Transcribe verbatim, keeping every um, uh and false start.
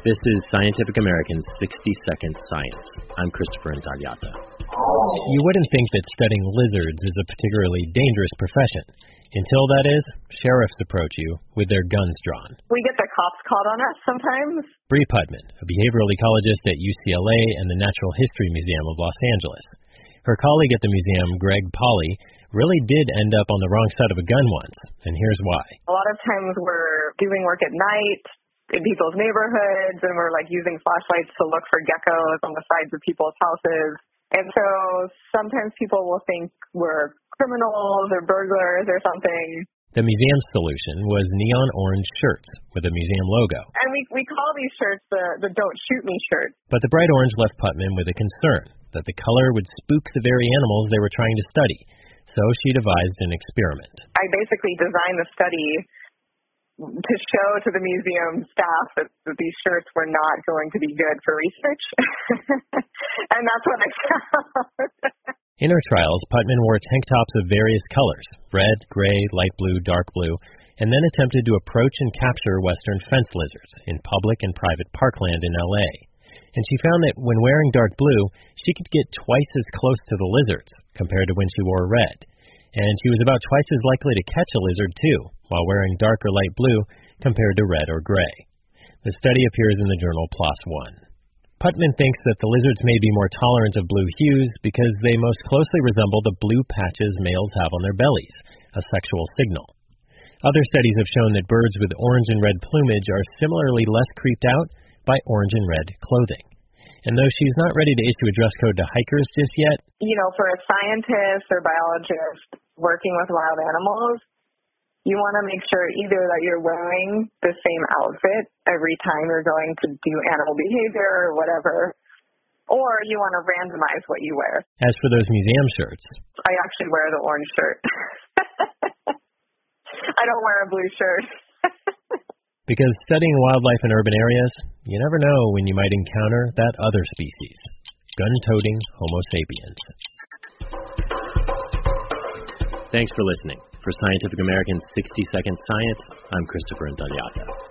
This is Scientific American's sixty second Science. I'm Christopher Intagliata. You wouldn't think that studying lizards is a particularly dangerous profession. Until that is, sheriffs approach you with their guns drawn. We get the cops called on us sometimes. Bree Putman, a behavioral ecologist at U C L A and the Natural History Museum of Los Angeles. Her colleague at the museum, Greg Polly, really did end up on the wrong side of a gun once, and here's why. A lot of times we're doing work at night in people's neighborhoods, and we're like using flashlights to look for geckos on the sides of people's houses. And so sometimes people will think we're criminals or burglars or something. The museum's solution was neon orange shirts with a museum logo. And we we call these shirts the, the Don't Shoot Me shirt. But the bright orange left Putman with a concern that the color would spook the very animals they were trying to study. So she devised an experiment. I basically designed the study to show to the museum staff that, that these shirts were not going to be good for research. And that's what I found. In her trials, Putman wore tank tops of various colors, red, gray, light blue, dark blue, and then attempted to approach and capture western fence lizards in public and private parkland in L A. And she found that when wearing dark blue, she could get twice as close to the lizards compared to when she wore red. And she was about twice as likely to catch a lizard, too, while wearing dark or light blue compared to red or gray. The study appears in the journal PLOS One. Putman thinks that the lizards may be more tolerant of blue hues because they most closely resemble the blue patches males have on their bellies, a sexual signal. Other studies have shown that birds with orange and red plumage are similarly less creeped out by orange and red clothing. And though she's not ready to issue a dress code to hikers just yet, you know, for a scientist or biologist working with wild animals, you want to make sure either that you're wearing the same outfit every time you're going to do animal behavior or whatever, or you want to randomize what you wear. As for those museum shirts, I actually wear the orange shirt. I don't wear a blue shirt. Because studying wildlife in urban areas, you never know when you might encounter that other species, gun-toting Homo sapiens. Thanks for listening. For Scientific American's sixty second Science, I'm Christopher Intagliata.